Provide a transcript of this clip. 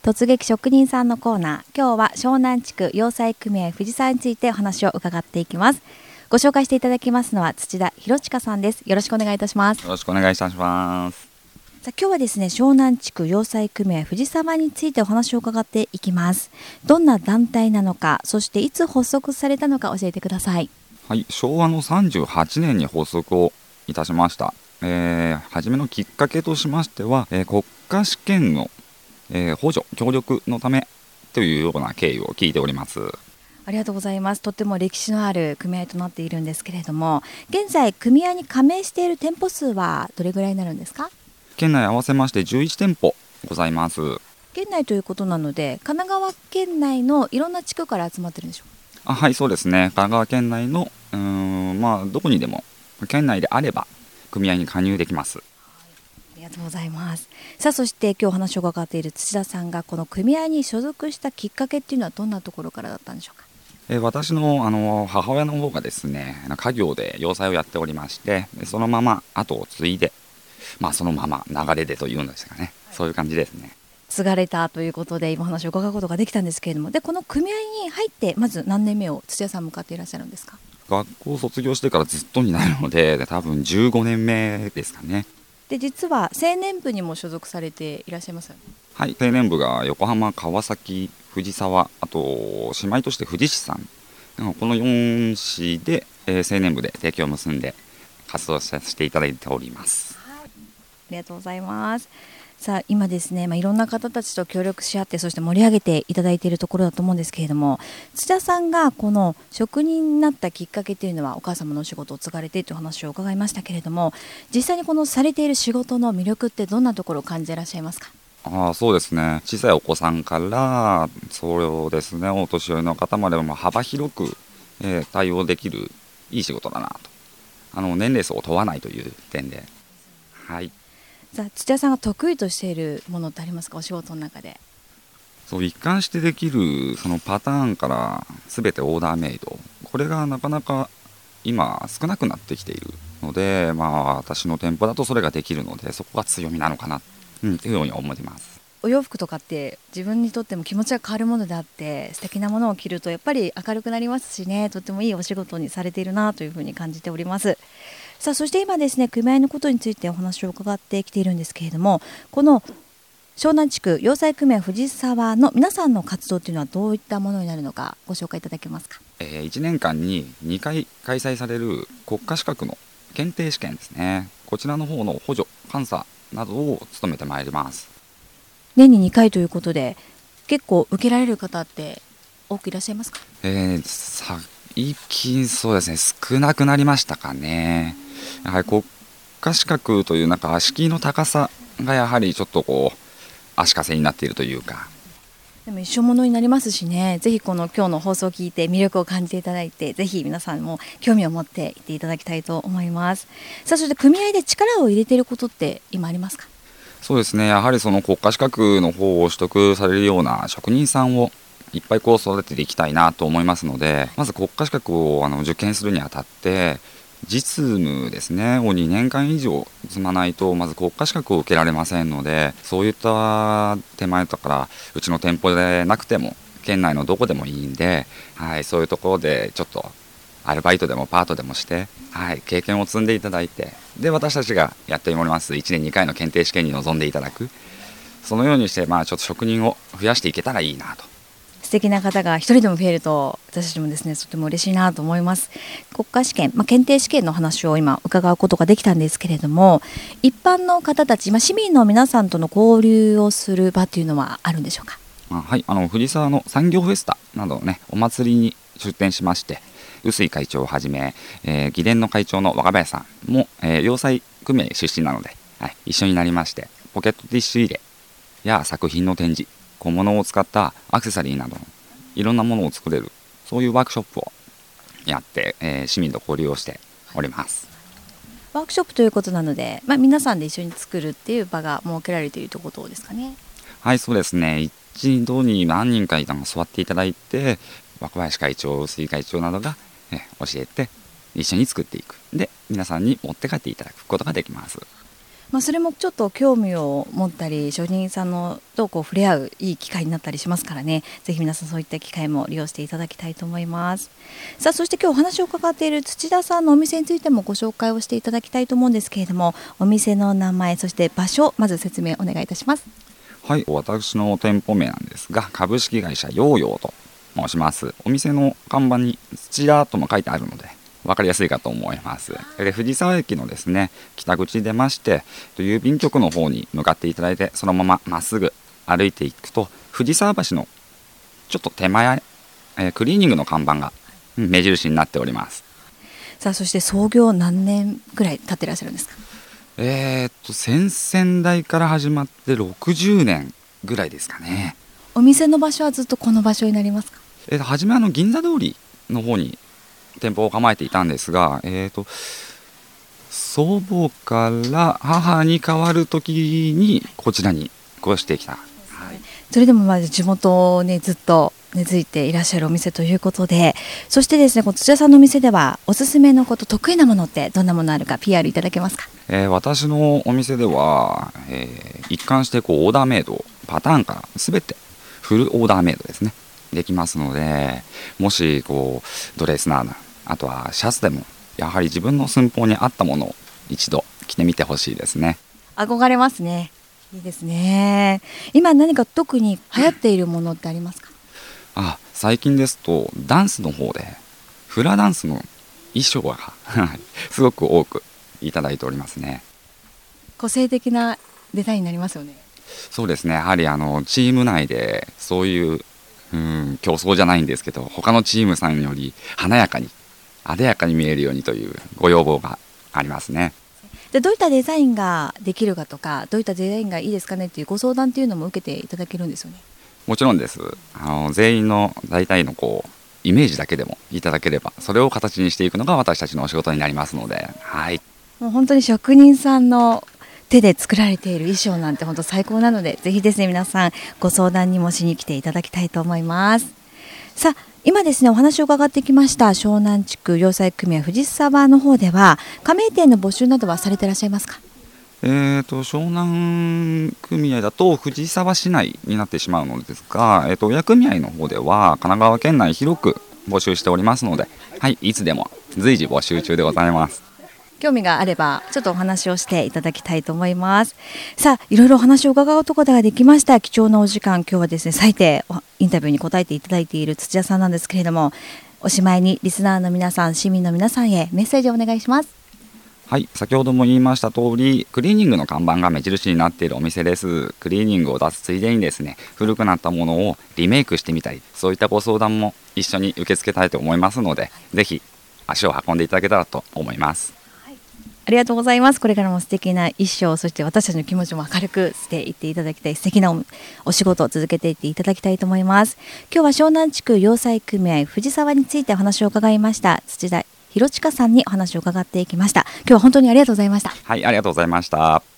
突撃職人さんのコーナー。今日は湘南地区洋裁組合藤沢についてお話を伺っていきます。ご紹介していただきますのは土田博親さんです。よろしくお願いいたします。 よろしくお願いいたします。 さあ今日はですね、湘南地区洋裁組合藤沢についてお話を伺っていきます。どんな団体なのか、そしていつ発足されたのか教えてください。 はい、昭和の38年に発足をいたしました。初めのきっかけとしましては、国家試験の、補助協力のためというような経緯を聞いております。 ありがとうございます。とっても歴史のある組合となっているんですけれども、現在組合に加盟している店舗数はどれぐらいになるんですか？ 県内合わせまして11店舗ございます。 県内ということなので、神奈川県内のいろんな地区から集まってるんでしょうか？ はい、そうですね。神奈川県内のどこにでも県内であれば組合に加入できます。 ありがとうございます。さあそして今日お話を伺っている土田さんがこの組合に所属したきっかけっていうのはどんなところからだったんでしょうか？ 私の、母親の方がですね、家業で洋裁をやっておりまして、そのまま後を継いで、そのまま流れでというんですかね、そういう感じですね。 継がれたということで今お話を伺うことができたんですけれども、でこの組合に入ってまず何年目を土田さん向かっていらっしゃるんですか？ 学校を卒業してからずっとになるので、多分15年目ですかね。 で実は青年部にも所属されていらっしゃいますよね。 はい、青年部が横浜、川崎、藤沢、あと姉妹として富士市さん、この4市で、青年部で提携を結んで活動させていただいております。 ありがとうございます。さあ今ですね、いろんな方たちと協力し合って、そして盛り上げていただいているところだと思うんですけれども、土田さんがこの職人になったきっかけというのはお母様のお仕事を継がれてという話を伺いましたけれども、実際にこのされている仕事の魅力ってどんなところを感じていらっしゃいますか？ そうですね、小さいお子さんからそうですね、お年寄りの方までも幅広く、対応できるいい仕事だなと、年齢層を問わないという点で、はい、 さあ土田さんが得意としているものってありますか？お仕事の中で。 そう一貫してできるそのパターンから全てオーダーメイド、これがなかなか今少なくなってきているので、私の店舗だとそれができるので、そこが強みなのかなというように思います。 お洋服とかって自分にとっても気持ちが変わるものであって、素敵なものを着るとやっぱり明るくなりますしね、とってもいいお仕事にされているなというふうに感じております。さあそして今ですね、組合のことについてお話を伺ってきているんですけれども、この湘南地区洋裁組合藤沢の皆さんの活動というのはどういったものになるのかご紹介いただけますか？ 1年間に2回開催される国家資格の検定試験ですね、こちらの方の補助監査などを務めてまいります。 年に2回ということで、結構受けられる方って多くいらっしゃいますか？ 最近そうですね、少なくなりましたかね。やはり国家資格という敷居の高さがやはりちょっと足かせになっているというか。 でも一生ものになりますしね、ぜひこの今日の放送を聞いて魅力を感じていただいて、ぜひ皆さんも興味を持っていっていただきたいと思います。さあそして組合で力を入れていることって今ありますか？ そうですね、やはりその国家資格の方を取得されるような職人さんをいっぱい育てていきたいなと思いますので、まず国家資格を受験するにあたって実務ですねを2年間以上積まないとまず国家資格を受けられませんので、そういった手前だからうちの店舗でなくても県内のどこでもいいんで、そういうところでちょっとアルバイトでもパートでもして、経験を積んでいただいて、で私たちがやっております1年2回の検定試験に臨んでいただく、そのようにしてちょっと職人を増やしていけたらいいなと。 素敵な方が一人でも増えると私たちもですね、とても嬉しいなと思います。国家試験、検定試験の話を今伺うことができたんですけれども、一般の方たち、市民の皆さんとの交流をする場というのはあるんでしょうか？ はい、藤沢の産業フェスタなどのねお祭りに出展しまして、臼井会長をはじめ、議連の会長の若林さんも、洋裁組合出身なので、一緒になりまして、ポケットティッシュ入れや作品の展示、小物を使ったアクセサリーなどいろんなものを作れる、そういうワークショップをやって、市民と交流をしております。 ワークショップということなので、皆さんで一緒に作るっていう場が設けられているということですかね？ はい、そうですね、一度に何人か座っていただいて、若林会長、臼井会長などが、教えて一緒に作っていく、で皆さんに持って帰っていただくことができます。 それもちょっと興味を持ったり職人さんのと触れ合ういい機会になったりしますからね、ぜひ皆さんそういった機会も利用していただきたいと思います。さあ、そして今日お話を伺っている土田さんのお店についてもご紹介をしていただきたいと思うんですけれども、お店の名前そして場所、まず説明お願いいたします。 はい、私の店舗名なんですが、株式会社ヨーヨーと申します。お店の看板に土田とも書いてあるので分かりやすいかと思います。で、藤沢駅のですね、北口出まして、郵便局の方に向かっていただいて、そのまままっすぐ歩いていくと、藤沢橋のちょっと手前、クリーニングの看板が目印になっております。 さあ、そして創業何年くらい経ってらっしゃるんですか？ 先々代から始まって60年ぐらいですかね。 お店の場所はずっとこの場所になりますか？ 初め銀座通りの方に店舗を構えていたんですが、祖母から母に変わる時にこちらに越してきた、 それでも地元にずっと根付いていらっしゃるお店ということで、そしてですね、この土田さんのお店ではおすすめのこと、得意なものってどんなものあるか PR いただけますか？ 私のお店では、一貫してオーダーメイド、パターンから全てフルオーダーメイドですね、できますので、もしドレスなど、あとはシャツでもやはり自分の寸法に合ったものを一度着てみてほしいですね。 憧れますね。いいですね。今何か特に流行っているものってありますか？ 最近ですとダンスの方でフラダンスの衣装がすごく多くいただいておりますね。 個性的なデザインになりますよね。 そうですね、やはりチーム内でそういう競争じゃないんですけど、他のチームさんより華やかに艶やかに見えるようにというご要望がありますね。 で、どういったデザインができるかとか、どういったデザインがいいですかねっていうご相談っていうのも受けていただけるんですよね。 もちろんです。全員の大体のイメージだけでもいただければ、それを形にしていくのが私たちのお仕事になりますので、 もう本当に職人さんの手で作られている衣装なんて本当最高なので、ぜひですね、皆さんご相談にもしに来ていただきたいと思います。さあ、今ですね、お話を伺ってきました湘南地区洋裁組合藤沢の方では加盟店の募集などはされていらっしゃいますか？ 湘南組合だと藤沢市内になってしまうのですが、親組合の方では神奈川県内広く募集しておりますので、いつでも随時募集中でございます。 興味があればちょっとお話をしていただきたいと思います。さあ、いろいろお話を伺うところができました。貴重なお時間、今日はですね、最低インタビューに答えていただいている土田さんなんですけれども、おしまいにリスナーの皆さん、市民の皆さんへメッセージをお願いします。 先ほども言いました通り、クリーニングの看板が目印になっているお店です。クリーニングを出すついでにですね、古くなったものをリメイクしてみたり、そういったご相談も一緒に受け付けたいと思いますので、ぜひ足を運んでいただけたらと思います。 ありがとうございます。これからも素敵な衣装、そして私たちの気持ちも明るくしていっていただきたい、素敵な お仕事を続けていっていただきたいと思います。今日は湘南地区洋裁組合藤沢についてお話を伺いました土田博親さんにお話を伺っていきました。今日は本当にありがとうございました。 ありがとうございました。